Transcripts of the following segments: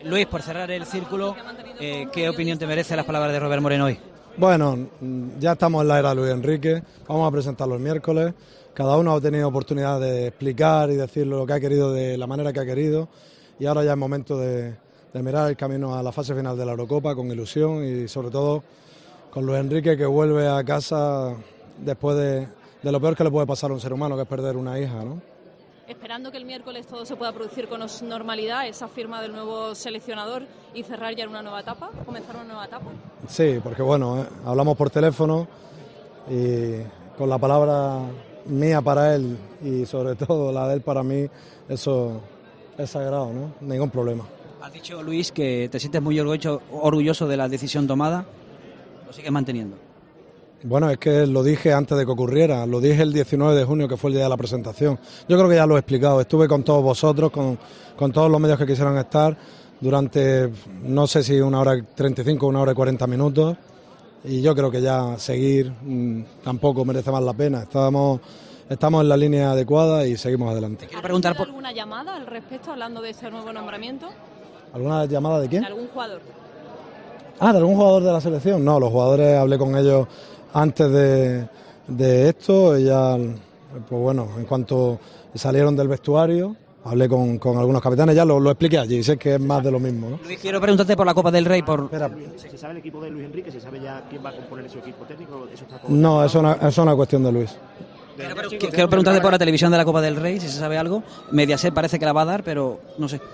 Luis, por cerrar el círculo, ¿qué opinión te merece las palabras de Robert Moreno hoy? Bueno, ya estamos en la era de Luis Enrique, vamos a presentarlo el miércoles, cada uno ha tenido oportunidad de explicar y decir lo que ha querido de la manera que ha querido, y ahora ya es momento de mirar el camino a la fase final de la Eurocopa con ilusión y sobre todo con Luis Enrique, que vuelve a casa después de lo peor que le puede pasar a un ser humano, que es perder una hija, ¿no? Esperando que el miércoles todo se pueda producir con normalidad, esa firma del nuevo seleccionador y cerrar ya una nueva etapa, comenzar una nueva etapa. Sí, porque bueno, hablamos por teléfono y con la palabra mía para él y sobre todo la de él para mí, eso es sagrado, ¿no? Ningún problema. Has dicho, Luis, que te sientes muy orgulloso de la decisión tomada, ¿lo sigues manteniendo? Bueno, es que lo dije antes de que ocurriera, lo dije el 19 de junio, que fue el día de la presentación. Yo creo que ya lo he explicado, estuve con todos vosotros, con todos los medios que quisieran estar, durante, no sé si 1 hora y 35, 1 hora y 40 minutos, y yo creo que ya seguir tampoco merece más la pena. Estamos en la línea adecuada y seguimos adelante. ¿Te quiero preguntar por alguna llamada al respecto, hablando de ese nuevo nombramiento? ¿Alguna llamada de quién? ¿De algún jugador? ¿De algún jugador de la selección? No, los jugadores hablé con ellos antes de esto, ya, pues bueno, en cuanto salieron del vestuario, hablé con algunos capitanes, ya lo expliqué allí, sé que es más de lo mismo, ¿no? Luis, quiero preguntarte por la Copa del Rey. ¿Se sabe el equipo de Luis Enrique? ¿Se sabe ya quién va a componer su equipo técnico? No, eso es una cuestión de Luis. Quiero preguntarte por la televisión de la Copa del Rey, si se sabe algo. Mediaset parece que la va a dar, pero no sé.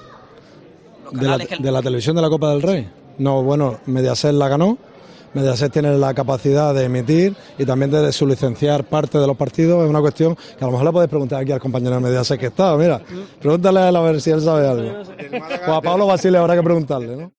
¿De la televisión de la Copa del Rey? No, bueno, Mediaset la ganó. Mediaset tiene la capacidad de emitir y también de sublicenciar parte de los partidos. Es una cuestión que a lo mejor le podéis preguntar aquí al compañero de Mediaset que está. Mira, pregúntale a él a ver si él sabe algo. O a Pablo Basile habrá que preguntarle, ¿no?